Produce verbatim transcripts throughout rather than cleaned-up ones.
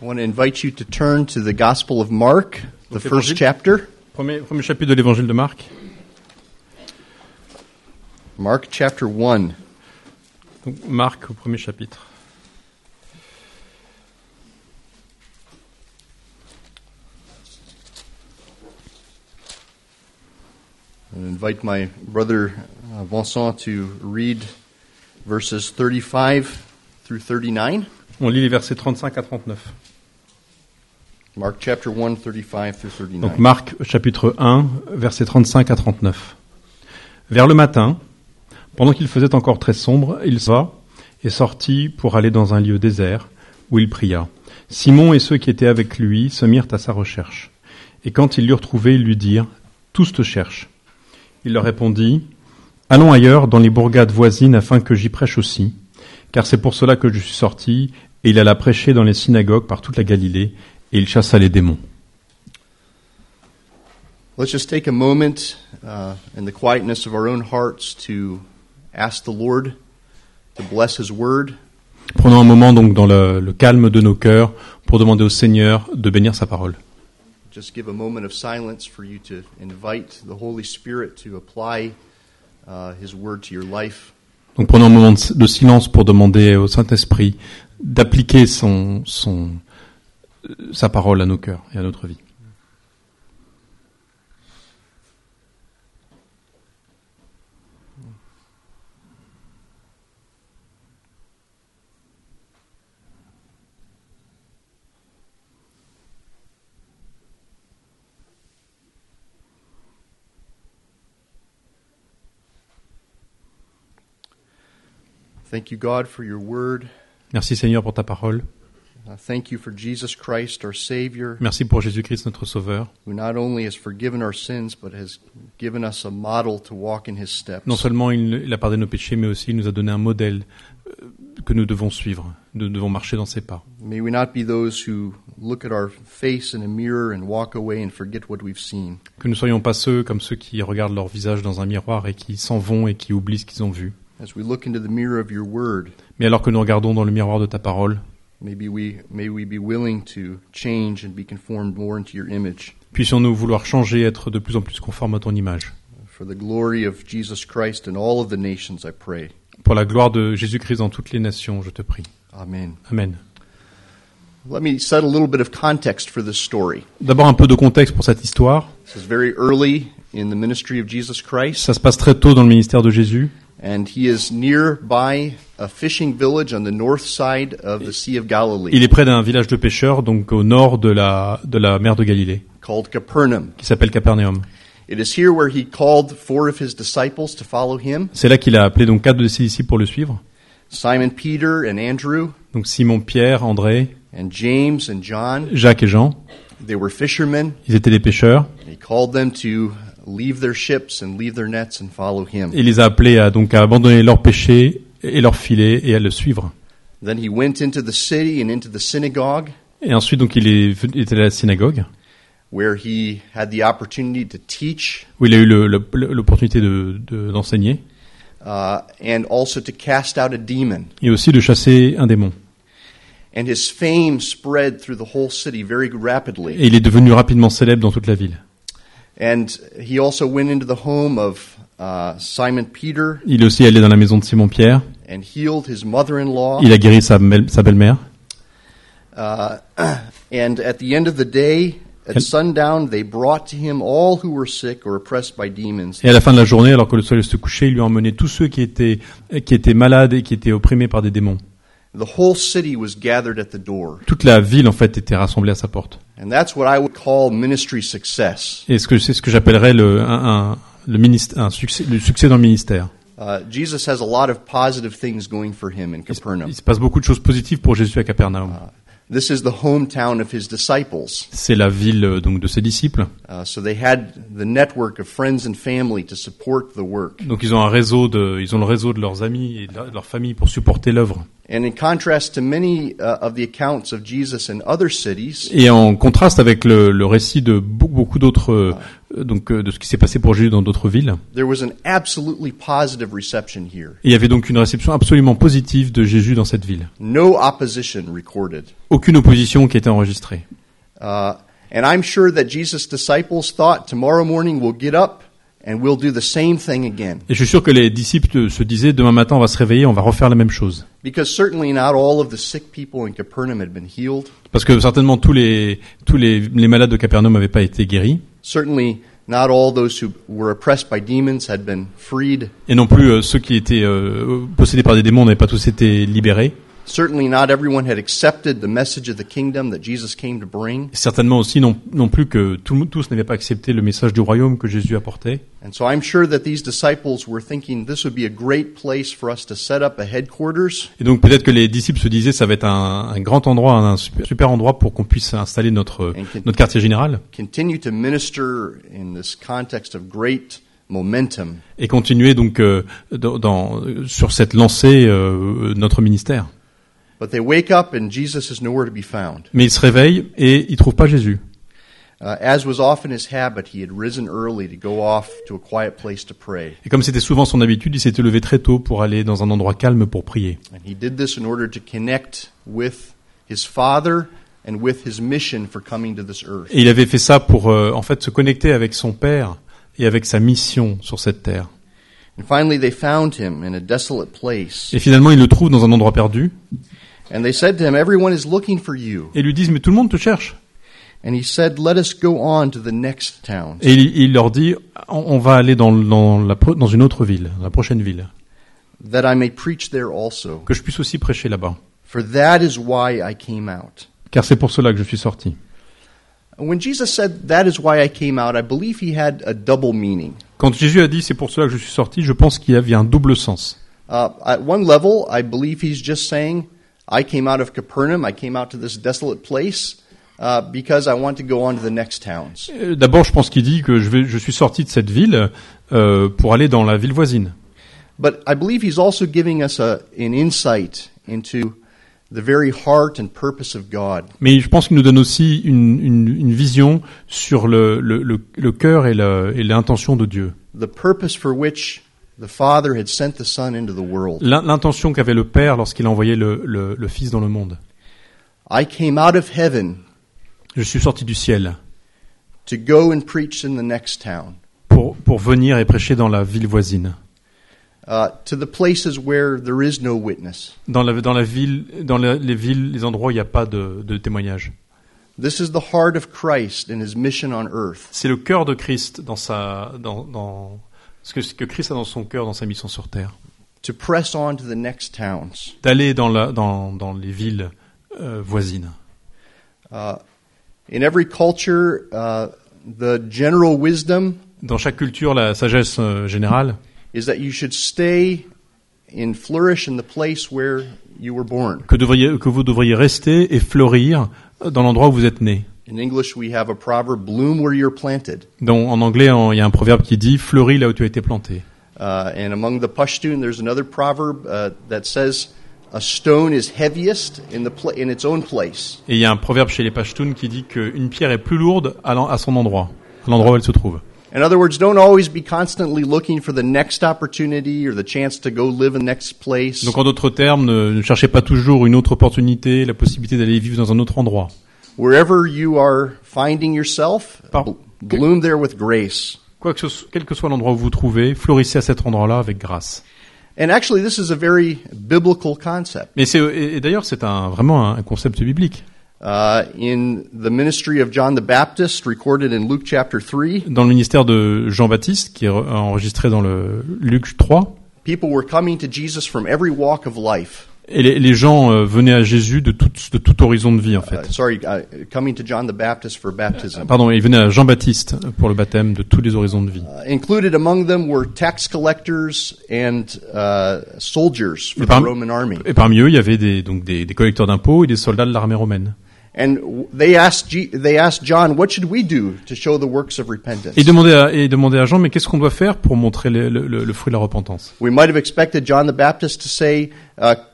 I want to invite you to turn to the Gospel of Mark, the Donc, first évangile. chapter. Premier, premier chapitre de l'évangile de Marc. Mark chapter one. Donc Marc au premier chapitre. I invite my brother uh, Vincent to read verses thirty-five through thirty-nine. On lit les versets trente-cinq à trente-neuf. Mark chapter one, thirty-five through Donc thirty-nine. Marc chapitre un, versets trente-cinq à trente-neuf. Vers le matin, pendant qu'il faisait encore très sombre, il va et sortit pour aller dans un lieu désert où il pria. Simon et ceux qui étaient avec lui se mirent à sa recherche. Et quand ils l'eurent trouvé, ils lui dirent « Tous te cherchent ». Il leur répondit « Allons ailleurs dans les bourgades voisines afin que j'y prêche aussi, car c'est pour cela que je suis sorti. » Et il alla prêcher dans les synagogues par toute la Galilée, et il chassa les démons. Let's just take a moment uh, in the quietness of our own hearts to ask the Lord to bless His Word. Prenons un moment donc dans le, le calme de nos cœurs pour demander au Seigneur de bénir sa parole. Just give a moment of silence for you to invite the Holy Spirit to apply uh, His Word to your life. Donc prenons un moment de, de silence pour demander au Saint-Esprit d'appliquer son, son, sa parole à nos cœurs et à notre vie. Thank you, God, for your Word. Merci Seigneur pour ta parole. Uh, thank you for Jesus Christ, our Savior, Merci pour Jésus-Christ notre Sauveur. who not only has forgiven our sins, but has given us a model to walk in His steps. Non seulement il, il a pardonné nos péchés, mais aussi il nous a donné un modèle euh, que nous devons suivre. Nous devons marcher dans ses pas. May we not be those who look at our face in a mirror and walk away and forget what we've seen. Que nous ne soyons pas ceux comme ceux qui regardent leur visage dans un miroir et qui s'en vont et qui oublient ce qu'ils ont vu. As we look into the mirror of your Word, Mais alors que nous regardons dans le miroir de ta parole, maybe we may we be willing to change and be conformed more into your image. puissions-nous vouloir changer, être de plus en plus conformes à ton image. For the glory of Jesus Christ and all of the nations, I pray. Pour la gloire de Jésus-Christ dans toutes les nations, je te prie. Amen. Amen. Let me set a little bit of context for this story. D'abord un peu de contexte pour cette histoire. This is very early in the ministry of Jesus Christ, Ça se passe très tôt dans le ministère de Jésus. and he is nearby a fishing village on the north side of the Sea of Galilee Il est près d'un village de pêcheurs, donc au nord de la, de la mer de Galilée, called Capernaum. qui s'appelle Capernaum. It is here where he called four of his disciples to follow him, C'est là qu'il a appelé donc quatre de ses disciples pour le suivre. Simon Peter and Andrew, Donc Simon, Pierre, André, and James and John. Jacques et Jean. They were fishermen. Ils étaient des pêcheurs. He called them to leave their ships and leave their nets and follow him. Et il les a appelés à, donc, à abandonner leurs péchés et leurs filets et à le suivre. Then he went into the city and into the synagogue, Et ensuite, donc, il est, il était à la synagogue, where he had the opportunity to teach où il a eu le- le- l'opportunité de, de- d'enseigner, uh, and also to cast out a demon. et aussi de chasser un démon. And his fame spread through the whole city very rapidly. Et il est devenu rapidement célèbre dans toute la ville. And he also went into the home of uh, Simon Peter Il est aussi allé dans la maison de Simon-Pierre. and healed his mother-in-law. Il a guéri sa, belle- sa belle-mère. Uh, and at the end of the day, at And- sundown, they brought to him all who were sick or oppressed by demons. Et à la fin de la journée, alors que le soleil se couchait, il lui a emmené tous ceux qui étaient, qui étaient malades et qui étaient opprimés par des démons. The whole city was gathered at the door. Toute la ville, en fait, était rassemblée à sa porte. And that's what I would call ministry success. Et ce que, c'est ce que j'appellerais le, un, un, le, ministère, un succès, le succès dans le ministère. Uh, Jesus has a lot of positive things going for him in Il, Capernaum. il se passe beaucoup de choses positives pour Jésus à Capernaum. This is the hometown of his disciples. C'est la ville euh, donc de ses disciples. Uh, so they had the network of friends and family to support the work. Donc ils ont un réseau de, ils ont le réseau de leurs amis et de leur, de leur famille pour supporter l'œuvre. And in contrast to many uh, of the accounts of Jesus in other cities, Et en contraste avec le, le récit de beaucoup, beaucoup d'autres, euh, donc euh, de ce qui s'est passé pour Jésus dans d'autres villes, there was an absolutely positive reception here. et il y avait donc une réception absolument positive de Jésus dans cette ville. No opposition recorded. Aucune opposition qui était enregistrée. Uh, and I'm sure that Jesus' disciples thought, tomorrow morning we'll get up and we'll do the same thing again. Et je suis sûr que les disciples se disaient, demain matin on va se réveiller, on va refaire la même chose. Because certainly not all of the sick people in Capernaum had been healed. Parce que certainement tous les tous les, les malades de Capernaum n'avaient pas été guéris. Certainly not all those who were oppressed by demons had been freed. Et non plus euh, ceux qui étaient euh, possédés par des démons n'avaient pas tous été libérés. Certainly not everyone had accepted the message of the kingdom that Jesus came to bring. Et certainement aussi non, non plus que tout, tous n'avaient pas accepté le message du royaume que Jésus apportait. And so I'm sure that these disciples were thinking this would be a great place for us to set up a headquarters. Et donc peut-être que les disciples se disaient ça va être un, un grand endroit, un super, super endroit pour qu'on puisse installer notre notre quartier général. Continue to minister in this context of great momentum. Et continuer donc euh, dans, dans sur cette lancée euh, notre ministère. But they wake up and Jesus is nowhere to be found. Mais ils se réveillent et ils trouvent pas Jésus. Uh, as was often his habit, he had risen early to go off to a quiet place to pray. Et comme c'était souvent son habitude, il s'était levé très tôt pour aller dans un endroit calme pour prier. And he did this in order to connect with his Father and with his mission for coming to this earth. Et il avait fait ça pour euh, en fait se connecter avec son Père et avec sa mission sur cette terre. And finally they found him in a desolate place. Et finalement, ils le trouvent dans un endroit perdu. And they said to him, everyone is looking for you. Et ils lui disent, mais tout le monde te cherche. And he said, let us go on to the next town. Et il, il leur dit, on, on va aller dans, dans, la, dans une autre ville, la prochaine ville, That I may preach there also. que je puisse aussi prêcher là-bas. For that is why I came out. Car c'est pour cela que je suis sorti. When Jesus said, that is why I came out, I believe he had a double meaning. Quand Jésus a dit, c'est pour cela que je suis sorti, je pense qu'il y avait un double sens. Uh, at one level, I believe he's just saying, I came out of Capernaum, I came out to this desolate place, uh, because I want to go on to the next towns. Euh, D'abord, je pense qu'il dit que je, vais, je suis sorti de cette ville euh, pour aller dans la ville voisine. But I believe he's also giving us a, an insight into the very heart and purpose of God. Mais je pense qu'il nous donne aussi une, une, une vision sur le, le, le, le cœur et, le, et l'intention de Dieu. The purpose for which the Father had sent the Son into the world. L'intention qu'avait le Père lorsqu'il a envoyé le, le, le Fils dans le monde. I came out of heaven Je suis sorti du ciel to go and preach in the next town, pour, pour venir et prêcher dans la ville voisine. uh, to the places where there is no witness. Dans la, dans la ville, dans la, les villes, les endroits où il n'y a pas de, de témoignage. This is the heart of Christ in his mission on earth. C'est le cœur de Christ dans sa, dans, dans, ce que, ce que Christ a dans son cœur, dans sa mission sur terre. To press on to the next towns. D'aller dans, la, dans, dans les villes euh, voisines. Uh, in every culture, uh, the general wisdom Dans chaque culture, la sagesse euh, générale, is that you should stay and flourish in the place where you were born. que, devriez, que vous devriez rester et fleurir dans l'endroit où vous êtes né. In English, we have a proverb, bloom where you're planted. Donc, en anglais, en- il y a un proverbe qui dit « fleuris là où tu as été planté ». Uh, and among the Pashtun, there's another proverb uh, that says, a stone is heaviest in, the pla- in its own place. Et il y a un proverbe chez les Pashtuns qui dit qu'une pierre est plus lourde à l'en- à son endroit, à l'endroit où elle se trouve. In other words, don't always be constantly looking for the next opportunity or the chance to go live in the next place. Donc en d'autres termes, ne, ne cherchez pas toujours une autre opportunité, la possibilité d'aller vivre dans un autre endroit. Wherever you are finding yourself, Par- bl- bloom there with grace. Quoi que ce, quel que soit l'endroit où vous vous trouvez, fleurissez à cet endroit-là avec grâce. And actually, this is a very biblical concept. Mais c'est, et, et d'ailleurs, c'est un, vraiment un, un concept biblique. Uh, in the ministry of John the Baptist, recorded in Luke chapter three, Dans le ministère de Jean-Baptiste, qui est re- enregistré dans le Luc trois, people were coming to Jesus from every walk of life. et les, les gens euh, venaient à Jésus de tout, de tout horizon de vie, en fait. Uh, sorry, uh, coming to John the Baptist for baptism. Pardon, ils venaient à Jean-Baptiste pour le baptême de tous les horizons de vie. Uh, included among them were tax collectors and uh, soldiers for Et the parmi, Roman army. et parmi eux, il y avait des, donc des, des collecteurs d'impôts et des soldats de l'armée romaine. And w- they asked, G- they asked John, what should we do to show the works of repentance? Et ils demandaient à, et ils demandaient à Jean, mais qu'est-ce qu'on doit faire pour montrer le, le, le fruit de la repentance? We might have expected John the Baptist to say, uh,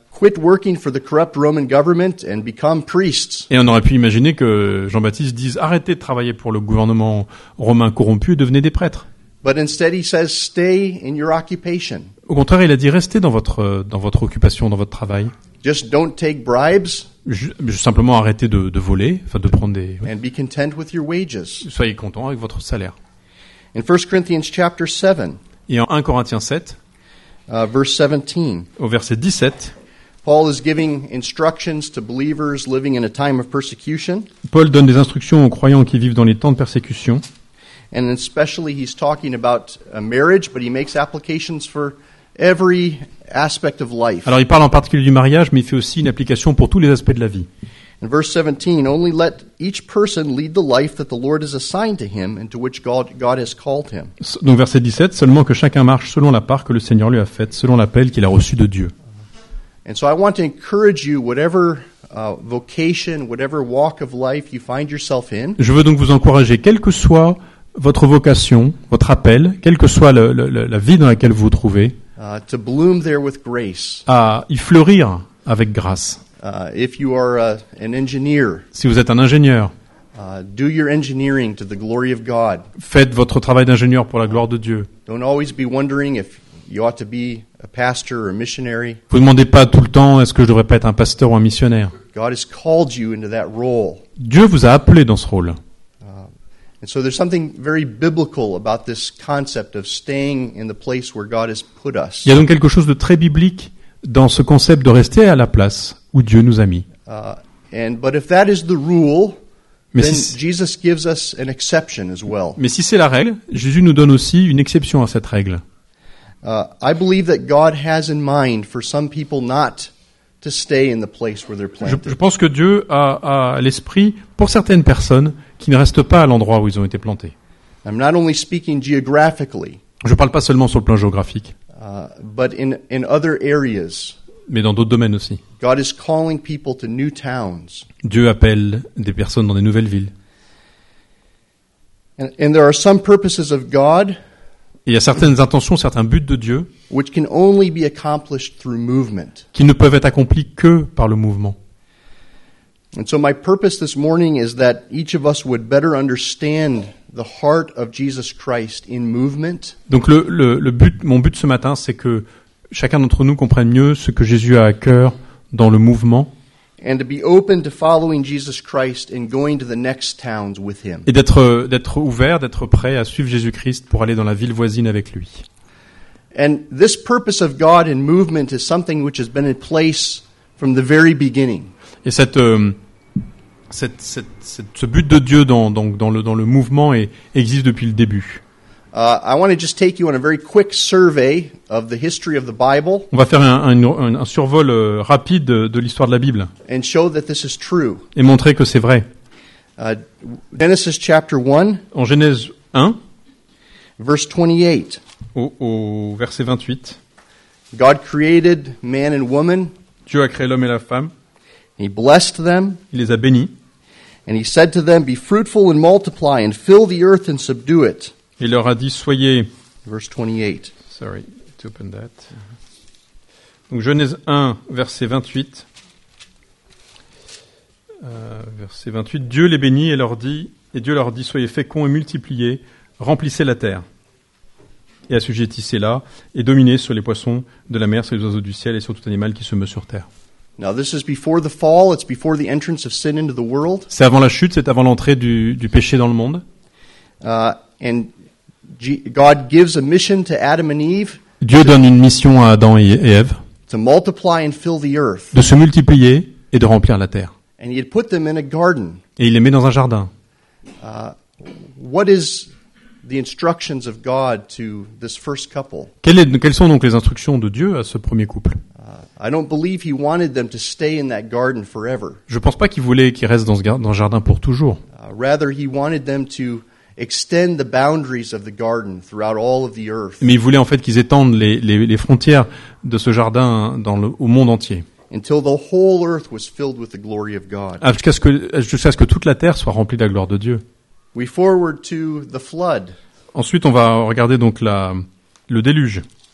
quit working for the corrupt Roman government and become priests. Et on aurait pu imaginer que Jean-Baptiste dise arrêtez de travailler pour le gouvernement romain corrompu et devenez des prêtres. But instead he says, stay in your occupation. Au contraire, il a dit restez dans votre dans votre occupation, dans votre travail. Just don't take bribes. Je, simplement arrêtez de, de voler, enfin de prendre des. And be content with your wages. Soyez content avec votre salaire. In First Corinthians chapter seven. Et en un Corinthiens sept, uh, verse seventeen. Au verset dix-sept, Paul is giving instructions to believers living in a time of persecution. Paul donne des instructions aux croyants qui vivent dans les temps de persécution. And especially he's talking about a marriage, but he makes applications for every aspect of life. Alors il parle en particulier du mariage, mais il fait aussi une application pour tous les aspects de la vie. In verse seventeen, only let each person lead the life that the Lord has assigned to him and to which God, God has called him. Donc verset dix-sept, seulement que chacun marche selon la part que le Seigneur lui a faite, selon l'appel qu'il a reçu de Dieu. And so I want to encourage you, whatever uh, vocation, whatever walk of life you find yourself in. Je veux donc vous encourager, quelle que soit votre vocation, votre appel, quelle que soit le, le, la vie dans laquelle vous vous trouvez, uh, to bloom there with grace. à y fleurir avec grâce. Uh, if you are uh, an engineer, Si vous êtes un ingénieur, uh, do your engineering to the glory of God. faites votre travail d'ingénieur pour la gloire de Dieu. Don't always be wondering if you ought to be a pastor or a missionary. Vous ne demandez pas tout le temps, est-ce que je devrais pas être un pasteur ou un missionnaire? God has called you into that role. Dieu vous a appelé dans ce rôle. And so there's something very biblical about this concept of staying in the place where God has put us. Il y a donc quelque chose de très biblique dans ce concept de rester à la place où Dieu nous a mis. Uh, and but if that is the rule, Mais then si, Jesus gives us an exception as well. mais si c'est la règle, Jésus nous donne aussi une exception à cette règle. Uh, I believe that God has in mind for some people not to stay in the place where they're Je, planted. je pense que Dieu a, a à l'esprit pour certaines personnes qui ne restent pas à l'endroit où ils ont été plantés. I'm not only speaking geographically, Je ne parle pas seulement sur le plan géographique, uh, but in in other areas. mais dans d'autres domaines aussi. God is calling people to new towns. Dieu appelle des personnes dans des nouvelles villes. And, and there are some purposes of God Et il y a certaines intentions, certains buts de Dieu which can only be accomplished through movement. qui ne peuvent être accomplis que par le mouvement. And so my purpose this morning is that each of us would better understand the heart of Jesus Christ in movement. Donc le, le, le but, mon but ce matin, c'est que chacun d'entre nous comprenne mieux ce que Jésus a à cœur dans le mouvement And to be open to following Jesus Christ and going to the next towns with him. et d'être d'être ouvert, d'être prêt à suivre Jésus-Christ pour aller dans la ville voisine avec lui. And this purpose of God in movement is something which has been in place from the very beginning. Et cette, euh, cette, cette, cette, ce but de Dieu dans, dans, dans, le, dans le mouvement est, existe depuis le début. Uh, I want to just take you on a very quick survey of the history of the Bible On va faire un, un, un, un survol euh, rapide de, de l'histoire de la Bible and show that this is true. et montrer que c'est vrai. Uh, Genesis chapter one, En Genèse un, verse twenty-eight. au, au verset vingt-huit, God created man and woman. Dieu a créé l'homme et la femme, He blessed them. il les a bénis, And he said to them, be fruitful and multiply and fill the earth and subdue it. et il leur a dit soyez... Verse twenty-eight. Sorry, to open that. Donc Genèse un, verset vingt-huit. Euh, verset vingt-huit. Dieu les bénit et leur dit, et Dieu leur dit, soyez féconds et multipliez, remplissez la terre. Et assujettissez-la, et dominez sur les poissons de la mer, sur les oiseaux du ciel et sur tout animal qui se meut sur terre. Now this is before the fall. It's before the entrance of sin into the world. C'est avant la chute, c'est avant l'entrée du, du péché dans le monde. Uh, and G- God gives a mission to Adam and Eve Dieu donne une mission à Adam et et Ève, to multiply and fill the earth. de se multiplier et de remplir la terre. And he had put them in a garden. Et il les met dans un jardin. Uh, what is the instructions of God to this first couple? Quelles, est- quelles sont donc les instructions de Dieu à ce premier couple? Uh, I don't believe he wanted them to stay in that garden forever. Je pense pas qu'il voulait qu'ils restent dans ce, gar- dans ce jardin pour toujours. Uh, rather, he wanted them to extend the boundaries of the garden throughout all of the earth Mais il voulait en fait qu'ils étendent les, les, les frontières de ce jardin dans le, au monde entier. until the whole earth was filled with the glory of God. Ah, Jusqu'à ce que, jusqu'à ce que toute la terre soit remplie de la gloire de Dieu. We forward to the flood. Ensuite, on va regarder donc la, le déluge.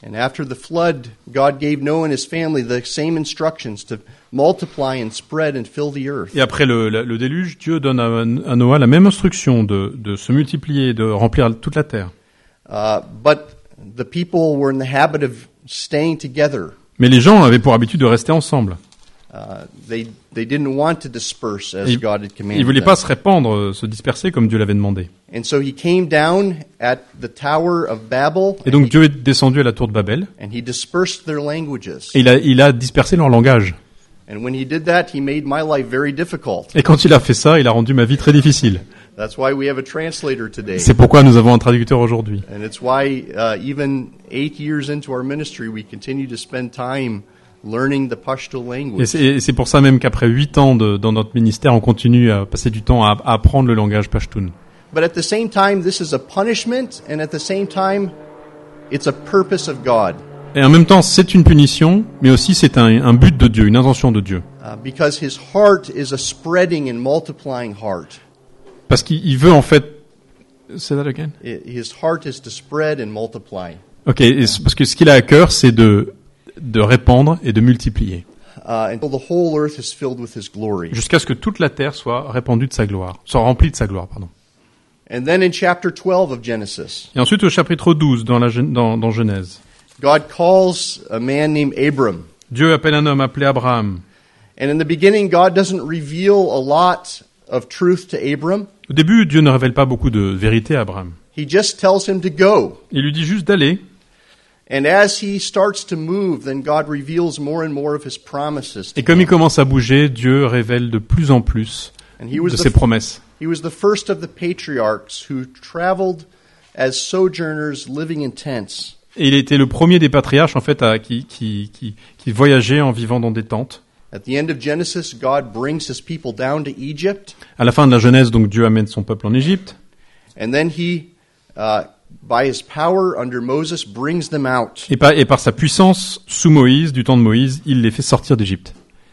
And after the flood, God gave Noah and his family the same instructions to multiply and spread and fill the earth. Et après le, le, le déluge, Dieu donne à, à Noah la même instruction de, de se multiplier, de remplir toute la terre. Uh, but the people were in the habit of staying together. Mais les gens avaient pour habitude de rester ensemble. Uh, they they didn't want to disperse as Ils God had ne commanded voulaient them. pas se répandre, se disperser comme Dieu l'avait demandé. And so he came down at the Tower of Babel, Et and donc he, Dieu est descendu à la tour de Babel and he dispersed their languages. et il a, il a dispersé leur langage. And when he did that, he made my life very difficult. Et quand il a fait ça, il a rendu ma vie très difficile. That's why we have a translator today. C'est pourquoi nous avons un traducteur aujourd'hui. And it's why uh, even eight years into our ministry, we continue to spend time learning the Pashto Et language. c'est, et c'est pour ça même qu'après huit ans de, dans notre ministère, on continue à passer du temps à, à apprendre le langage pashtun. But at the same time, this is a punishment, and at the same time, it's a purpose of God. Et en même temps, c'est une punition, mais aussi c'est un, un but de Dieu, une intention de Dieu. Uh, because his heart is a spreading and multiplying heart. Parce qu'il il veut en fait... Say that again? I- His heart is to spread and multiply. Ok, et c'est- parce que ce qu'il a à cœur, c'est de, de répandre et de multiplier, Uh, until the whole earth is filled with his glory. jusqu'à ce que toute la terre soit répandue de sa gloire, soit remplie de sa gloire, pardon. And then in chapter twelve of Genesis, Et ensuite au chapitre douze, dans, la, Gen- dans, dans Genèse, God calls a man named Abram. Dieu appelle un homme appelé Abraham. And in the beginning, God doesn't reveal a lot of truth to Abram. Au début, Dieu ne révèle pas beaucoup de vérité à Abraham. He just tells him to go. Il lui dit juste d'aller. And as he starts to move, then God reveals more and more of his promises to Et comme il him. commence à bouger, Dieu révèle de plus en plus And he was, de the, ses promesses. he was the first of the patriarchs who traveled as sojourners living in tents. Et il était le premier des patriarches, en fait, à, qui, qui, qui, qui voyageait en vivant dans des tentes. At the end of Genesis, God brings his people down to Egypt. À la fin de la Genèse, donc, Dieu amène son peuple en Égypte. And then he, uh, by his power under Moses, brings them out. Et par, et par sa puissance, sous Moïse, du temps de Moïse, il les fait sortir d'Égypte.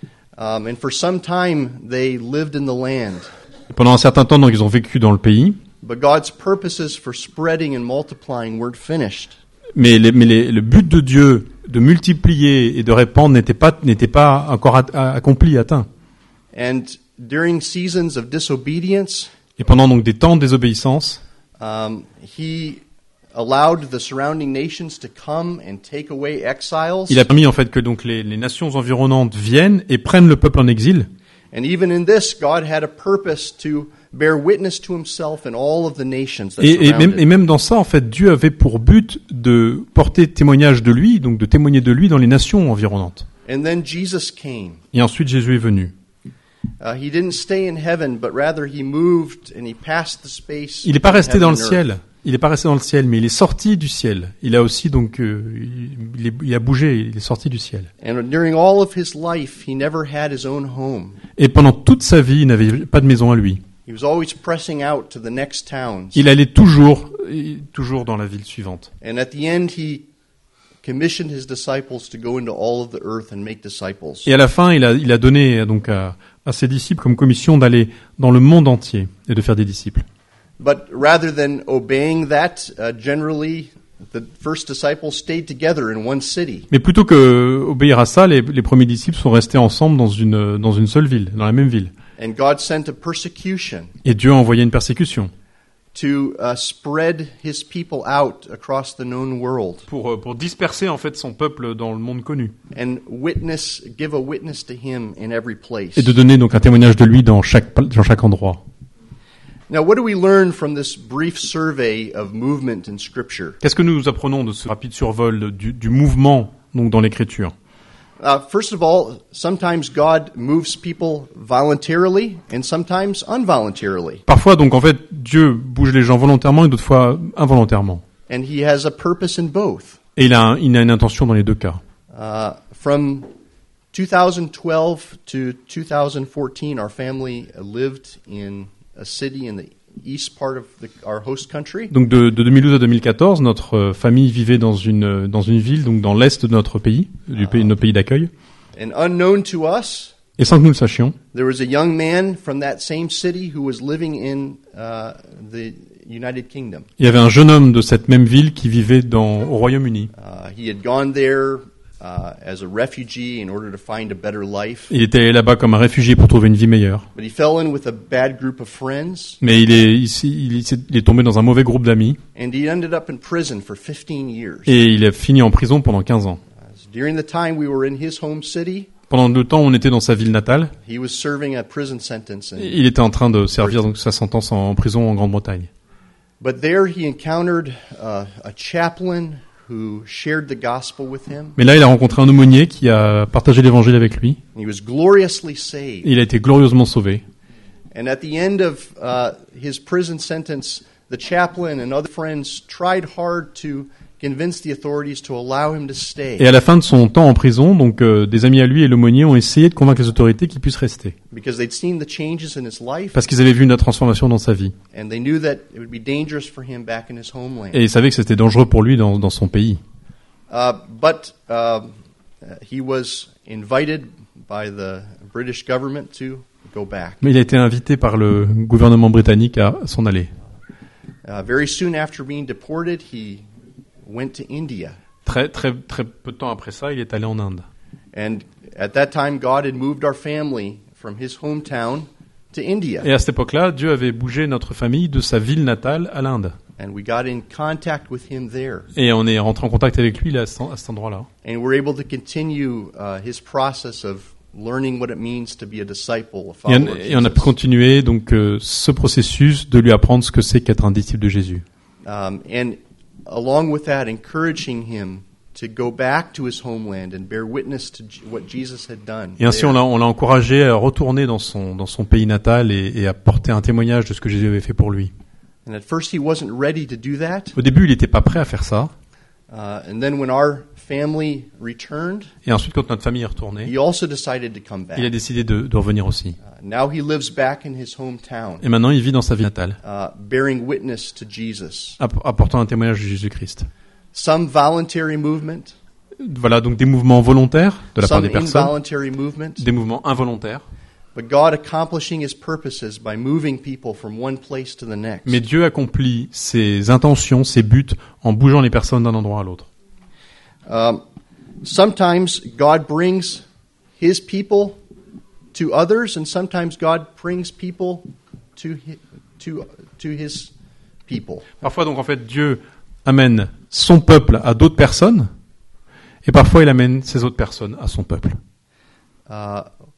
Um, and for some time, they lived in the land. Et pendant un certain temps, donc, ils ont vécu dans le pays. But God's purposes for spreading and multiplying weren't finished. Mais, les, mais les, le but de Dieu de multiplier et de répandre n'était pas, n'était pas encore at- accompli, atteint. And during seasons of disobedience, Et pendant donc des temps de désobéissance, um, he allowed the surrounding nations to come and take away exiles. il a permis en fait que donc les, les nations environnantes viennent et prennent le peuple en exil. And even in this, God had a purpose to bear witness to himself and all of the nations that Et, et, surrounded même, et même dans ça, en fait, Dieu avait pour but de porter témoignage de lui, donc de témoigner de lui dans les nations environnantes. And then Jesus came. Et ensuite, Jésus est venu. Uh, he didn't stay in heaven, but rather he moved and he passed the space. Il n'est pas between resté dans le heaven and ciel. earth. Il n'est pas resté dans le ciel, mais il est sorti du ciel. Il a aussi donc, euh, il, est- il a bougé, il est sorti du ciel. And during all of his life, he never had his own home. Et pendant toute sa vie, il n'avait pas de maison à lui. He was always pressing out to the next towns. Il allait toujours, toujours dans la ville suivante. And at the end, he commissioned his disciples to go into all of the earth and make disciples. Et à la fin, il a, il a donné donc à, à ses disciples comme commission d'aller dans le monde entier et de faire des disciples. But rather than obeying that, uh, generally, the first disciples stayed together in one city. Mais plutôt que obéir à ça, les, les premiers disciples sont restés ensemble dans une, dans une seule ville, dans la même ville. And God sent a persecution Et Dieu a envoyé une persécution to uh, spread his people out across the known world pour, pour disperser en fait son peuple dans le monde connu and witness, give a witness to him in every place. et de donner donc un témoignage de lui dans chaque, dans chaque endroit. Now, what do we learn from this brief survey of movement in Scripture? Qu'est-ce que nous apprenons de ce rapide survol du, du mouvement donc dans l'Écriture? Uh, first of all, sometimes God moves people voluntarily and sometimes involuntarily. Parfois donc en fait Dieu bouge les gens volontairement et d'autres fois involontairement. And he has a purpose in both. Et il a, un- il a une intention dans les deux cas. Uh, from two thousand twelve to two thousand fourteen, our family lived in a city in the east part of the, our host country. Donc de, de deux mille douze à deux mille quatorze, notre euh, famille vivait dans une dans une ville donc dans l'est de notre pays, du pays de notre pays d'accueil. And unknown to us, Et sans que nous le sachions, there was a young man from that same city who was living in uh, the United Kingdom. il y avait un jeune homme de cette même ville qui vivait dans, au Royaume-Uni. Uh, he had gone there uh, as a refugee in order to find a better life. Il était allé là-bas comme un réfugié pour trouver une vie meilleure. But he fell in with a bad group of friends, Mais il est, ici, il, est- il est tombé dans un mauvais groupe d'amis and he ended up in prison for fifteen years. et il a fini en prison pendant quinze ans. During the time we were in his home city, Pendant le temps où on était dans sa ville natale, he was serving a prison sentence. And, il était en train de servir donc sa sentence en, en prison en Grande-Bretagne. but there he encountered uh, a chaplain who shared the gospel with him. Mais là, il a rencontré un aumônier qui a partagé l'évangile avec lui. He was gloriously saved. Et il a été glorieusement sauvé. And at the end of uh, his prison sentence, the chaplain and other friends tried hard to convince the authorities to allow him to stay, Et à la fin de son temps en prison, donc euh, des amis à lui et l'aumônier ont essayé de convaincre les autorités qu'il puisse rester. because they'd seen the changes in his life, Parce qu'ils avaient vu une transformation dans sa vie. and they knew that it would be dangerous for him back in his homeland. Et ils savaient que c'était dangereux pour lui dans, dans son pays. Uh, but uh, he was invited by the British government to go back. Mais il a été invité par le gouvernement britannique à s'en aller. Uh, very soon after being deported, he went to India. Très, très, très peu de temps après ça, il est allé en Inde. And at that time, God had moved our family from his hometown to India. Et à cette époque-là, Dieu avait bougé notre famille de sa ville natale à l'Inde. And we got in contact with him there. Et on est rentré en contact avec lui là, à cet à cet endroit-là. And we're able to continue uh, his process of learning what it means to be a disciple, a Et follower on, of et on a pu Jesus. continuer donc euh, ce processus de lui apprendre ce que c'est qu'être un disciple de Jésus. Um, and along with that, encouraging him to go back to his homeland and bear witness to J- what Jesus had done. Et ainsi, there. on l'a, on l'a encouragé à retourner dans son, dans son pays natal et, et à porter un témoignage de ce que Jésus avait fait pour lui. And at first, he wasn't ready to do that. Au début, il n'était pas prêt à faire ça. Uh, and then when our family returned, Et ensuite, quand notre famille est retournée, he also decided to come back. il a décidé de, de revenir aussi. Uh, now he lives back in his hometown, Et maintenant, il vit dans sa ville natale, uh, bearing witness to Jesus. app- apportant un témoignage de Jésus-Christ. Some voluntary movement, Voilà, donc des mouvements volontaires de la part some des personnes, involuntary movement, des mouvements involontaires. but God accomplishing his purposes by moving people from one place to the next. Mais Dieu accomplit ses intentions, ses buts, en bougeant les personnes d'un endroit à l'autre. Um, sometimes God brings his people to others, and sometimes God brings people to hi- to to his people. Parfois, donc, en fait, Dieu amène son peuple à d'autres personnes, et parfois, il amène ces autres personnes à son peuple. Uh,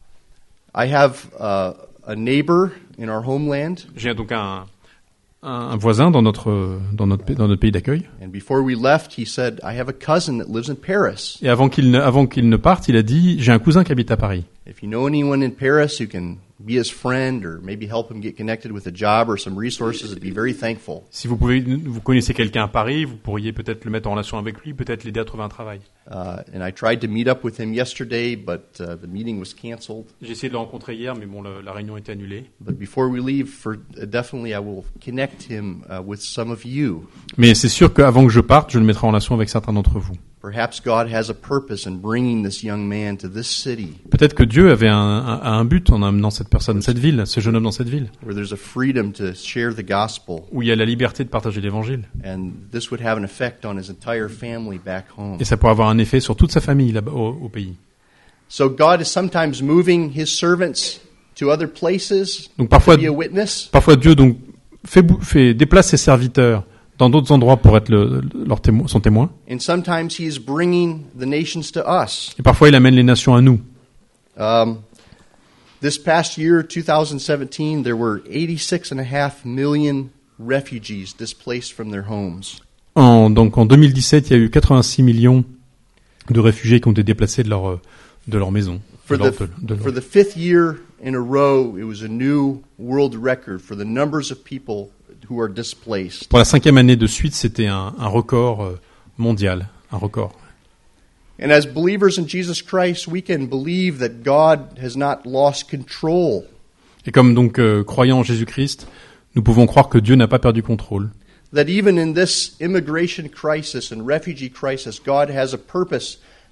I have uh, a neighbor in our homeland, J'ai donc un, un, un voisin dans notre, dans notre, dans notre pays d'accueil. and before we left, he said, "I have a cousin that lives in Paris. Et avant qu'il ne, avant qu'il ne parte, il a dit, j'ai un cousin qui habite à Paris. If you know anyone in Paris who can be his friend or maybe help him get connected with a job or some resources, I'd be very thankful." Si vous pouvez, vous connaissez quelqu'un à Paris, vous pourriez peut-être le mettre en relation avec lui, peut-être l'aider à trouver un travail. Uh, and I tried to meet up with him yesterday, but uh, the meeting was canceled. J'ai essayé de le rencontrer hier, mais bon, le- la réunion a été annulée. But before we leave, for uh, definitely I will connect him uh, with some of you. Mais c'est sûr qu'avant que je parte, je le mettrai en relation avec certains d'entre vous. Perhaps God has a purpose in bringing this young man to this city, Peut-être que Dieu avait un, un, un but en amenant cette personne, cette ville, ce jeune homme dans cette ville, where there's a freedom to share the gospel, où il y a la liberté de partager l'évangile. and this would have an effect on his entire family back home. Et ça pourrait avoir un effet sur toute sa famille là-bas au, au pays. So God is sometimes moving his servants to other places Donc parfois, to be a witness. parfois Dieu donc fait, bou- fait déplace ses serviteurs dans d'autres endroits pour être le, leur témo- son témoin. And sometimes he is bringing the nations to us. Et parfois il amène les nations à nous. Um, this past year, two thousand seventeen, there were eighty-six and a half million refugees displaced from their homes. En, donc en deux mille dix-sept, il y a eu quatre-vingt-six millions de réfugiés qui ont été déplacés de leur, euh, de leur maison. For de leur- the, de- de leur- for the fifth year in a row, it was a new world record for the numbers of people who are displaced. Pour la cinquième année de suite, c'était un, un record euh, mondial, un record. And as believers in Jesus Christ, we can believe that God has not lost control. Et comme donc euh, croyants en Jésus-Christ, nous pouvons croire que Dieu n'a pas perdu contrôle. That even in this immigration crisis and refugee crisis, God has a purpose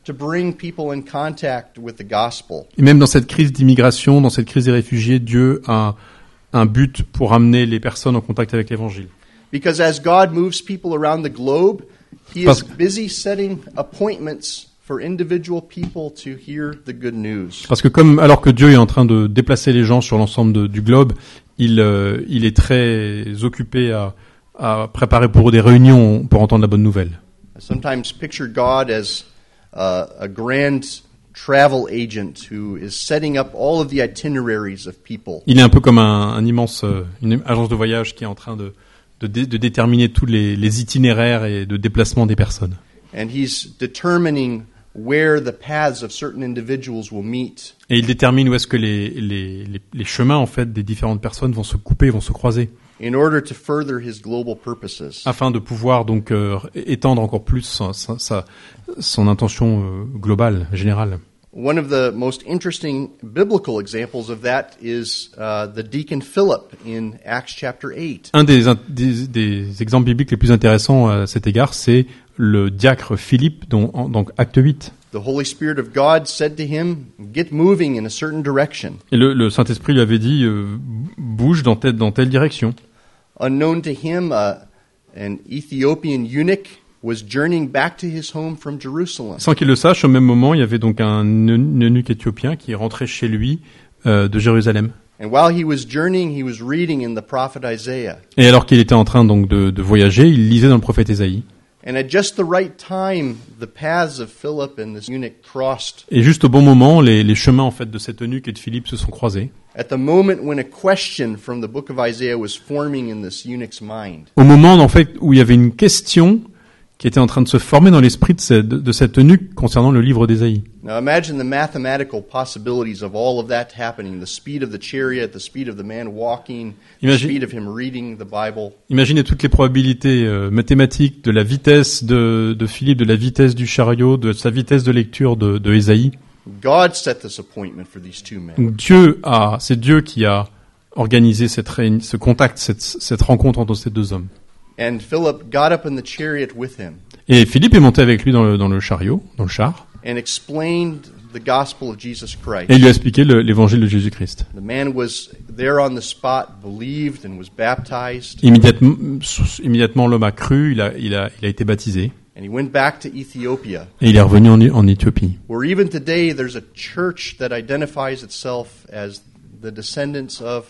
to bring people in contact with the gospel. Et même dans cette crise d'immigration, dans cette crise des réfugiés, Dieu a un but pour amener les personnes en contact avec l'Évangile. Because as God moves people around the globe, He Parce- is busy setting appointments for individual people to hear the good news. Parce que comme alors que Dieu est en train de déplacer les gens sur l'ensemble de- du globe, il, euh, il est très occupé à, à préparer pour eux des réunions pour entendre la bonne nouvelle. I sometimes picture God as uh, a grand travel agent who is setting up all of the itineraries of people. Il est un peu comme un, un immense, euh, une agence de voyage qui est en train de, de, dé- de déterminer tous les, les itinéraires et de déplacement des personnes. And he's determining where the paths of certain individuals will meet. Et il détermine où est-ce que les, les, les, les chemins en fait des différentes personnes vont se couper, vont se croiser, In order to further his global purposes. afin de pouvoir donc euh, étendre encore plus sa, sa- sa- son intention euh, globale, générale. One of the most interesting biblical examples of that is uh, the deacon Philip in Acts chapter eight. Un des, in- des, des exemples bibliques les plus intéressants à cet égard, c'est le diacre Philippe, dont, en- donc acte huit. The Holy Spirit of God said to him, "Get moving in a certain direction." Et le, le Saint-Esprit lui avait dit, euh, bouge dans telle, dans telle direction. Unknown to him, uh, an Ethiopian eunuch was journeying back to his home from Jerusalem. Sans qu'il le sache, au même moment, il y avait donc un eunuque eunuque éthiopien qui rentrait chez lui euh, de Jérusalem. And while he was journeying, he was reading in the prophet Isaiah. Et alors qu'il était en train donc de, de voyager, il lisait dans le prophète Ésaïe. And at just the right time, the paths of Philip and this eunuch crossed. Et juste au bon moment, les, les chemins en fait de cet eunuque et de Philippe se sont croisés. At the moment when a question from the book of Isaiah was forming in this eunuch's mind. Au moment en fait où il y avait une question qui était en train de se former dans l'esprit de, ce- de, de cet eunuque concernant le livre d'Ésaïe. Now imagine the mathematical possibilities of all of that happening. The speed of the chariot, the speed of the man walking, the Imagine- speed of him reading the Bible. Imaginez toutes les probabilités euh, mathématiques de la vitesse de, de Philippe, de la vitesse du chariot, de sa vitesse de lecture de, de Ésaïe. God set this appointment for these two men. Donc Dieu a, c'est Dieu qui a organisé cette réuni- ce contact, cette, cette rencontre entre ces deux hommes. And Philip got up in the chariot with him Et Philippe est monté avec lui dans le, dans le chariot, dans le char, and explained the gospel of Jesus Christ. et il lui a expliqué le- l'évangile de Jésus-Christ. The man was there on the spot, believed and was baptized. Immédiatement, immédiatement l'homme a cru, il a, il a, il a été baptisé, And he went back to Ethiopia, et il est revenu en, en Éthiopie. where even today there's a church that identifies itself as the descendants of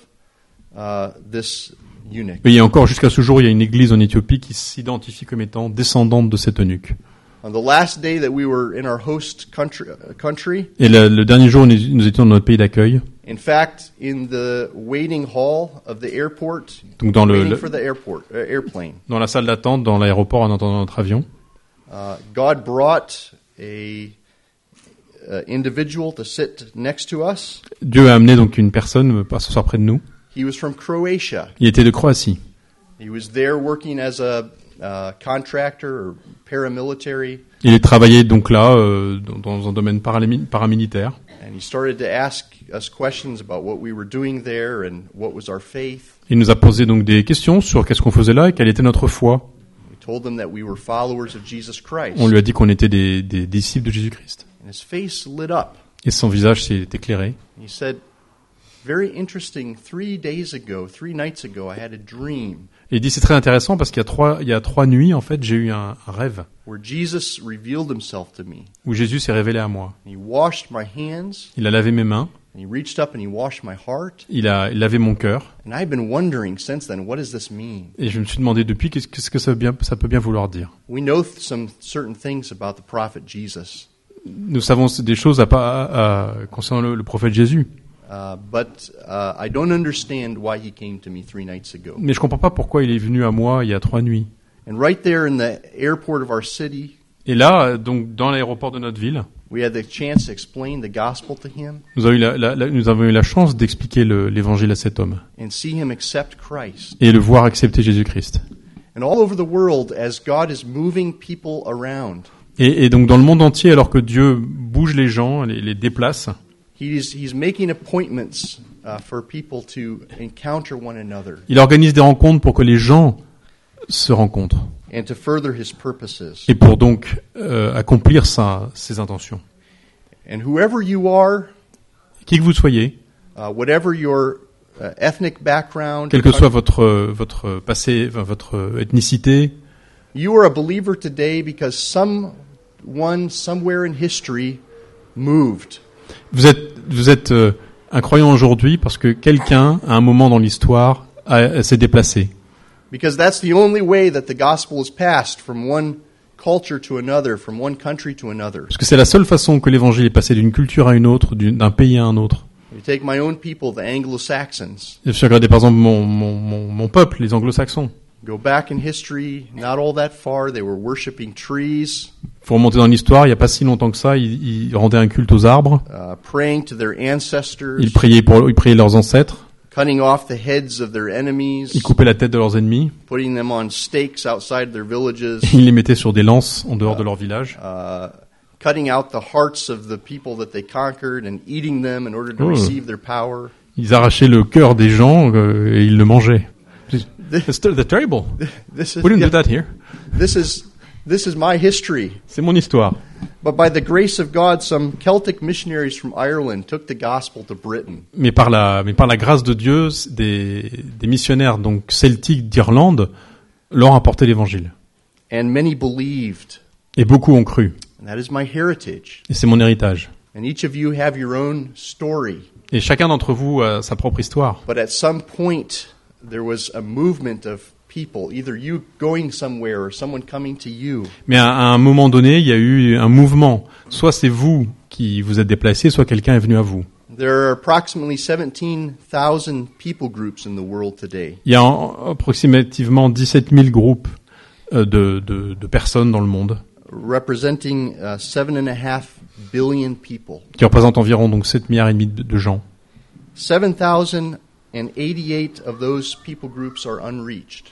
uh, this eunuch. Et encore jusqu'à ce jour, il y a une église en Éthiopie qui s'identifie comme étant descendante de cet eunuque. On the last day that we were in our host country, uh, country Et le, le dernier jour, nous, nous étions dans notre pays d'accueil, in fact, in the waiting hall of the airport, donc dans, le, waiting le- for the airport uh, airplane, dans la salle d'attente, dans l'aéroport en attendant notre avion. uh, God brought a uh, individual to sit next to us. Dieu a amené donc une personne à s'asseoir près de nous. He was from Croatia. Il était de Croatie. He was there working as a uh, contractor or paramilitary, Il travaillait donc là, euh, dans, dans un domaine parami- paramilitaire. and he started to ask us questions about what we were doing there and what was our faith. Il nous a posé donc des questions sur qu'est-ce qu'on faisait là et quelle était notre foi. We told him that we were followers of Jesus Christ. On lui a dit qu'on était des, des disciples de Jésus-Christ. And his face lit up. Et son visage s'est éclairé. He said, "Very interesting. Three days ago, three nights ago, I had a dream Et il dit c'est très intéressant parce qu'il y a trois, il y a trois nuits en fait j'ai eu un, un rêve where Jesus revealed himself to me. où Jésus s'est révélé à moi. And he washed my hands, Il a lavé mes mains, and he reached up and he washed my heart. il a il lavé mon cœur And I've been wondering since then, what does this mean? et je me suis demandé depuis qu'est-ce que, qu'est-ce que ça, veut bien, ça peut bien vouloir dire. We know th- some certain things about the prophet Jesus, Nous savons des choses à, pas- à, à- concernant le, le prophète Jésus, uh, but uh, I don't understand why he came to me three nights ago. mais je comprends pas pourquoi il est venu à moi il y a trois nuits. And right there in the airport of our city, Et là, donc dans l'aéroport de notre ville, we had the chance to explain the gospel to him nous avons eu la, la- la- nous avons eu la chance d'expliquer le- l'évangile à cet homme and see him accept Christ. et le voir accepter Jésus-Christ. And all over the world, as God is moving people around, Et, et donc dans le monde entier, alors que Dieu bouge les gens, les, les déplace, He's, he's making appointments uh, for people to encounter one another. il organise des rencontres pour que les gens se rencontrent. and to further his purposes. et pour donc euh, accomplir sa, ses intentions. And whoever you are, Qui que vous soyez, uh, whatever your uh, ethnic background, quel que soit votre, votre passé, enfin, votre ethnicité, you are a believer today because someone somewhere in history moved. vous êtes, vous êtes euh, un croyant aujourd'hui parce que quelqu'un, à un moment dans l'histoire, a, a- s'est déplacé. Because that's the only way that the gospel is passed from one culture to another, from one country to another. Parce que c'est la seule façon que l'évangile est passé d'une culture à une autre, d'une- d'un pays à un autre. You take my own people, the Anglo-Saxons. Je suis regardé par exemple mon, mon, mon, mon peuple, les anglo-saxons. Go back in history, not all that far, they were worshiping trees, Faut remonter dans l'histoire, il n'y a pas si longtemps que ça, ils, ils rendaient un culte aux arbres, uh, praying to their ancestors, ils priaient, pour, ils priaient leurs ancêtres, cutting off the heads of their enemies, ils coupaient la tête de leurs ennemis, putting them on stakes outside their villages, ils les mettaient sur des lances en dehors de leur village, uh, cutting out the hearts of the people that they conquered and eating them in order to Oh. receive their power. ils arrachaient le cœur des gens euh, et ils le mangeaient. That's, ter- that's terrible. This is, We didn't yeah, do that here. this is this is my history. C'est mon histoire. But by the grace of God, some Celtic missionaries from Ireland took the gospel to Britain. Mais par la, mais par la grâce de Dieu, des, des missionnaires donc celtiques d'Irlande leur ont apporté l'évangile. And many believed. Et beaucoup ont cru. And that is my heritage. Et c'est mon héritage. And each of you have your own story. Et chacun d'entre vous a sa propre histoire. But at some point, there was a movement of people, either you going somewhere or someone coming to you. Mais à, à un moment donné, il y a eu un mouvement. Soit c'est vous qui vous êtes déplacé, soit quelqu'un est venu à vous. There are approximately seventeen thousand people groups in the world today. Il y a en- approximativement dix-sept mille groupes euh, de, de, de personnes dans le monde Representing uh, seven and a half billion people. qui représentent environ donc sept milliards et demi de, de gens. seven thousand eighty-eight of those people groups are unreached.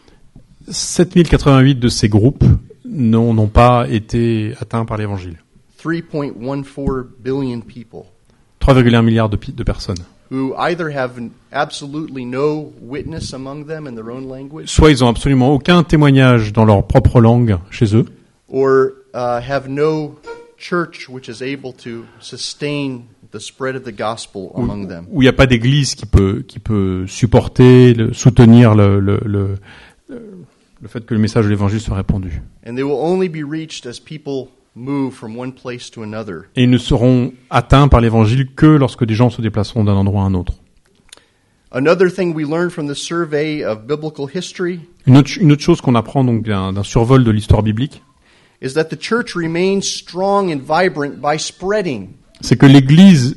sept mille quatre-vingt-huit de ces groupes n'ont n'ont pas été atteints par l'évangile. three point one four billion people trois virgule un milliards de, pi- de personnes. who either have n- absolutely no witness among them in their own language Soit ils ont absolument aucun témoignage dans leur propre langue chez eux, or uh, have no church which is able to sustain the spread of the gospel où among them. où il n'y a pas d'église qui peut, qui peut supporter, le- soutenir le, le, le, le- le fait que le message de l'évangile soit répandu. And they will only be reached as people move from one place to another. Et ils ne seront atteints par l'évangile que lorsque des gens se déplaceront d'un endroit à un autre. Another thing we learned from the survey of biblical history Une autre, une autre chose qu'on apprend donc d'un d'un survol de l'histoire biblique, is that the church remains strong and vibrant by spreading. c'est que l'Église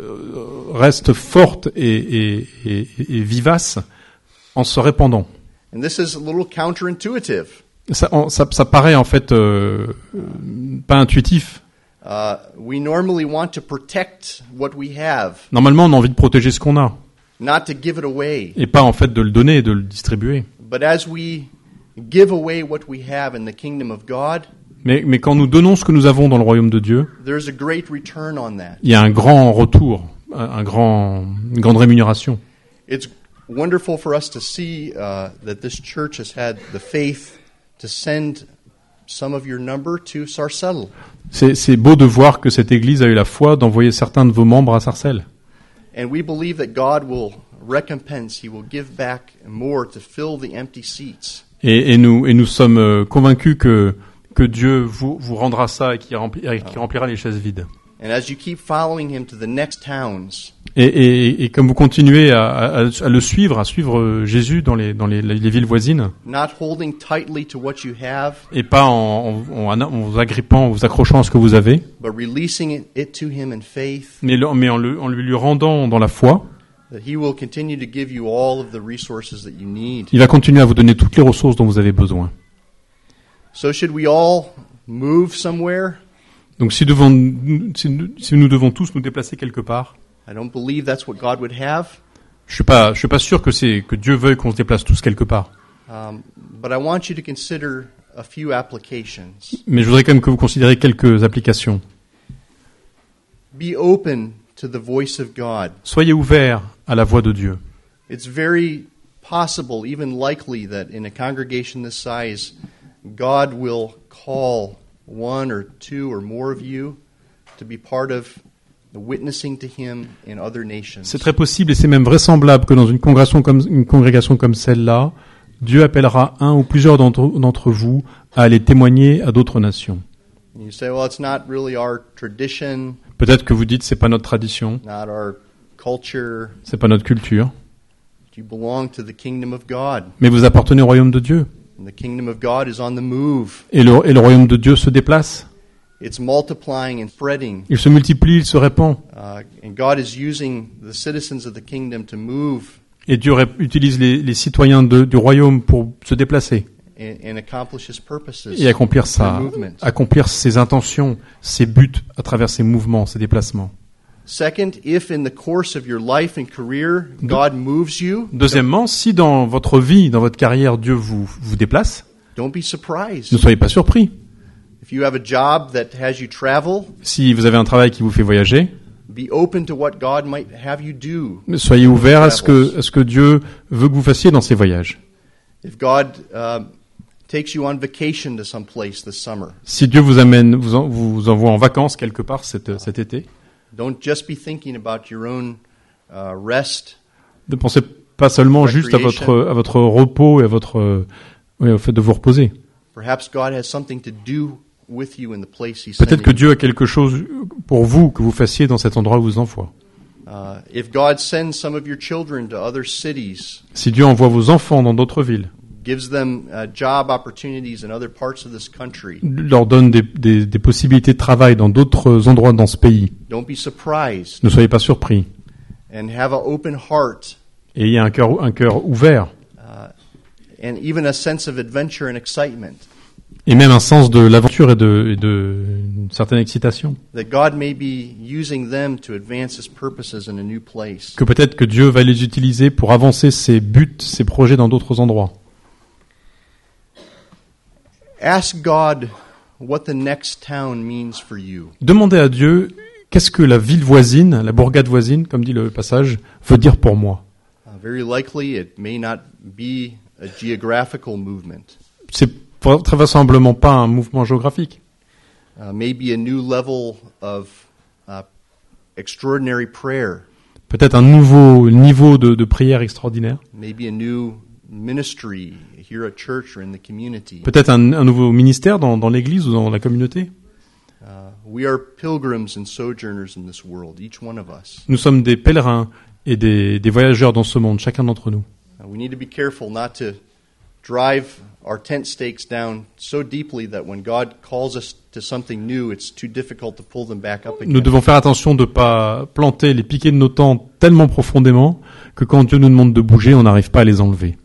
euh, reste forte et, et, et, et vivace en se répandant. And this is a little counterintuitive. Ça, en- ça, ça paraît en fait euh, euh, pas intuitif. Uh, we normally want to protect what we have, Normalement, on a envie de protéger ce qu'on a not to give it away. et pas en fait de le donner, de le distribuer. But as we give away what we have in the kingdom of God, Mais, mais quand nous donnons ce que nous avons dans le royaume de Dieu, there's a great return on that. il y a un grand retour, un, un grand, une grande rémunération. It's wonderful for us to see uh, that this church has had the faith to send some of your number to Sarcelles. C'est, c'est beau de voir que cette Église a eu la foi d'envoyer certains de vos membres à Sarcelles. And we believe that God will recompense, He will give back more to fill the empty seats. Et, et, nous, et nous sommes euh, convaincus que, que Dieu vous, vous rendra ça et qu'il rempli, et qu'il remplira les chaises vides. And as you keep following Him to the next towns, Et, et, et comme vous continuez à, à, à le suivre, à suivre euh, Jésus dans les, dans les, les villes voisines, not holding tightly to what you have, et pas en, en, en, en vous agrippant, en vous accrochant à ce que vous avez, but releasing it, it to Him in faith, mais, le, mais en, le, en lui, lui rendant dans la foi, that He will continue to give you all of the resources that you need. il va continuer à vous donner toutes les ressources dont vous avez besoin. So should we all move somewhere? Donc si, devons, si, nous, si nous devons tous nous déplacer quelque part, I don't believe that's what God would have, je suis pas, je suis pas sûr que c'est que Dieu veuille qu'on se déplace tous quelque part. um, but I want you to consider a few applications. Mais je voudrais quand même que vous considériez quelques applications. Be open to the voice of God. Soyez ouverts à la voix de Dieu. It's very possible, even likely, that in a congregation this size, God will call one or two or more of you to be part of the witnessing to Him in other nations. C'est très possible et c'est même vraisemblable que dans une congrégation comme, une congrégation comme celle-là, Dieu appellera un ou plusieurs d'entre, d'entre vous à aller témoigner à d'autres nations. And you say, well, it's not really our tradition, Peut-être que vous dites c'est pas notre tradition, not our culture. c'est pas notre culture, You belong to the kingdom of God. mais vous appartenez au royaume de Dieu. And the kingdom of God is on the move. Et le, et le royaume de Dieu se déplace. It's multiplying and spreading. Il se multiplie, il se répand. Uh, and God is using the citizens of the kingdom to move Et Dieu ré- utilise les, les citoyens de, du royaume pour se déplacer and, and accomplish His purposes. et accomplir through sa, movement. accomplir ses intentions, ses buts à travers ses mouvements, ses déplacements. Second, if in the course of your life and career God moves you, Deuxièmement, si dans votre vie, dans votre carrière, Dieu vous, vous déplace, don't be surprised. ne soyez pas surpris. If you have a job that has you travel, Si vous avez un travail qui vous fait voyager, be open to what God might have you do. soyez ouvert à ce que, à ce que Dieu veut que vous fassiez dans ces voyages. If God uh, takes you on vacation to some place this summer, Si Dieu vous amène, vous, en- vous envoie en vacances quelque part cet, cet été, don't just be thinking about your own uh, rest. ne pensez pas seulement juste à votre, à votre repos et à votre, euh, oui, au fait de vous reposer. Perhaps God has something to do with you in the place He's Peut-être sending que you. Dieu a quelque chose pour vous que vous fassiez dans cet endroit où vous envoie. Uh, if God sends some of your children to other cities, Si Dieu envoie vos enfants dans d'autres villes, gives them uh, job opportunities in other parts of this country, leur donne des, des, des possibilités de travail dans d'autres endroits dans ce pays, don't be surprised ne soyez pas surpris. and have an open heart Et ayez un cœur, un cœur ouvert uh, and even a sense of adventure and excitement et même un sens de l'aventure et de, et de une certaine excitation. that God may be using them to advance His purposes in a new place. Que peut-être que Dieu va les utiliser pour avancer ses buts, ses projets dans d'autres endroits. Ask God what the next town means for you. Demandez à Dieu qu'est-ce que la ville voisine, la bourgade voisine, comme dit le passage, veut dire pour moi. Uh, very likely it may not be a geographical movement. C'est très vraisemblablement pas un mouvement géographique. Uh, maybe a new level of uh, extraordinary prayer. Peut-être un nouveau niveau de, de prière extraordinaire. Maybe a new ministry here at church or in the community. Peut-être un, un nouveau ministère dans, dans l'église ou dans la communauté. Uh, we are pilgrims and sojourners in this world, each one of us. Nous sommes des pèlerins et des, des voyageurs dans ce monde, chacun d'entre nous. Uh, we need to be careful not to drive our tent stakes down so deeply that when God calls us to something new, it's too difficult to pull them back up again. Nous devons faire attention de ne pas planter les piquets de nos tentes tellement profondément que quand Dieu nous demande de bouger, on n'arrive pas à les enlever.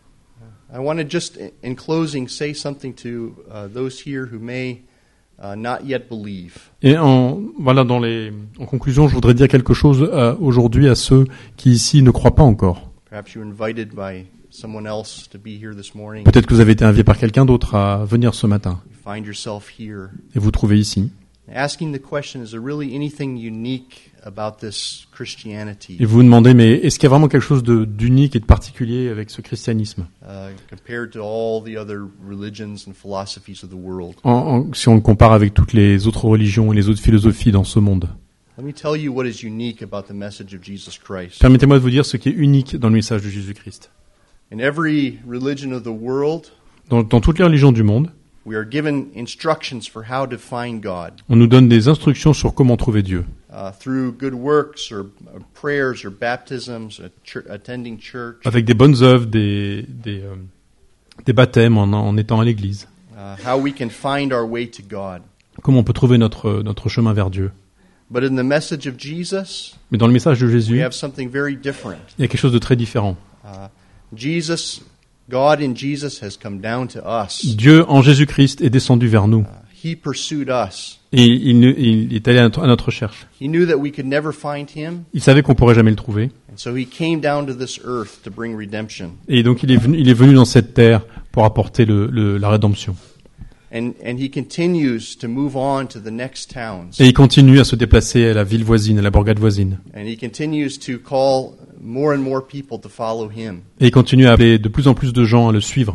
I want to just, in closing, say something to uh, those here who may uh, not yet believe. Et en, voilà, dans les, en conclusion, je voudrais dire quelque chose à- aujourd'hui à ceux qui ici ne croient pas encore. Perhaps you were invited by someone else to be here this morning. Peut-être que vous avez été invité par quelqu'un d'autre à venir ce matin You find yourself here. et vous trouvez ici. Asking the question, is there really anything unique about this Christianity Et vous vous demandez, mais est-ce qu'il y a vraiment quelque chose de, d'unique et de particulier avec ce christianisme uh, compared to all the other religions and philosophies of the world? en, en- si on le compare avec toutes les autres religions et les autres philosophies dans ce monde? Let me tell you what is unique about the message of Jesus Christ. Permettez-moi de vous dire ce qui est unique dans le message de Jésus-Christ. In every religion of the world, Dans, dans toutes les religions du monde, we are given instructions for how to find God on nous donne des instructions sur comment trouver Dieu, uh, through good works or uh, prayers or baptisms, uh, chur- attending church, avec des bonnes œuvres, des, des, euh, des baptêmes en, en étant à l'église. uh, how we can find our way to God. Comment on peut trouver notre, notre chemin vers Dieu. But in the message of Jesus, Mais dans le message de we Jésus, have something very different. il y a quelque chose de très différent. Uh, Jesus, God in Jesus has come down to us. Dieu en Jésus-Christ est descendu vers nous Uh, he pursued us. et il, il est allé à notre, à notre recherche. He knew that we could never find him, Il savait qu'on pourrait jamais le trouver and so he came down to this earth to bring redemption. et donc il est venu, il est venu dans cette terre pour apporter le, le, la rédemption. And, and he continues to move on to the next towns. Et il continue à se déplacer à la ville voisine, à la bourgade voisine. And he continues to call more and more people to follow him. Et il continue à appeler de plus en plus de gens à le suivre.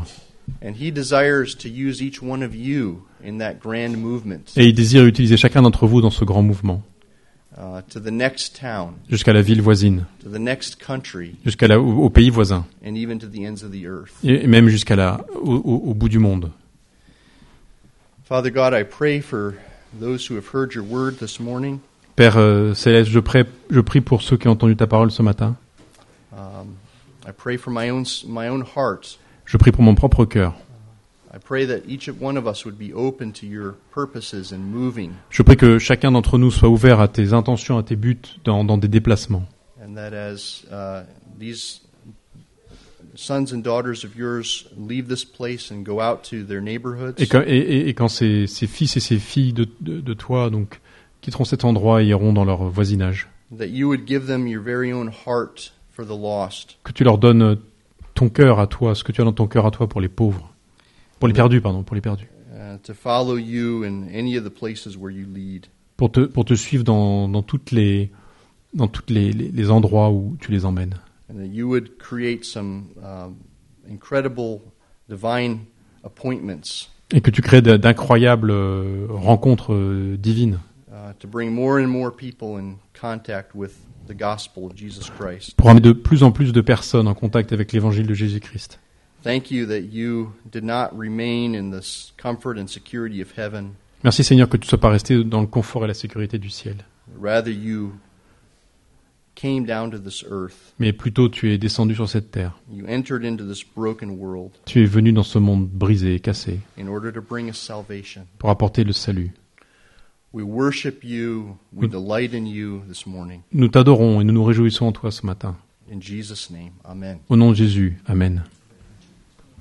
And he desires to use each one of you in that grand movement Et il désire utiliser chacun d'entre vous dans ce grand mouvement, uh, to the next town, jusqu'à la ville voisine, to the next country, jusqu'à la, au, au pays voisin, and even to the ends of the earth. et même jusqu'à la, au, au, au bout du monde. Father God, I pray for those who have heard your word this morning. Père euh, Céleste, je prie, je prie pour ceux qui ont entendu ta parole ce matin. Um, I pray for my own my own heart. Je prie pour mon propre cœur. I pray that each one of us would be open to your purposes and moving, Je prie que chacun d'entre nous soit ouvert à tes intentions, à tes buts dans, dans des déplacements. and that as uh, these sons and daughters of yours leave this place and go out to their neighborhoods, Et quand, et, et, et quand ces, ces fils et ces filles de, de, de toi donc, quitteront cet endroit et iront dans leur voisinage, that you would give them your very own heart for the lost, que tu leur donnes ton cœur à toi, ce que tu as dans ton cœur à toi pour les pauvres, pour les perdus, pardon, pour les perdus, uh, to follow you in any of the places where you lead. pour te, pour te suivre dans, dans toutes les, dans toutes les, les, les endroits où tu les emmènes. And that you would create some um, incredible divine appointments Et que tu crées de- d'incroyables euh, rencontres euh, divines uh, to bring more and more people in contact with the gospel of Jesus Christ. pour amener de plus en plus de personnes en contact avec l'évangile de Jésus-Christ. Thank you that you did not remain in this comfort and security of heaven. Merci Seigneur que tu ne sois pas resté dans le confort et la sécurité du ciel, Rather, you came down to this earth. mais plutôt tu es descendu sur cette terre. You entered into this broken world Tu es venu dans ce monde brisé et cassé in order to bring us salvation. pour apporter le salut. We worship you. We delight in you this morning. Nous t'adorons et nous nous réjouissons en toi ce matin. In Jesus' name, amen. Au nom de Jésus, Amen.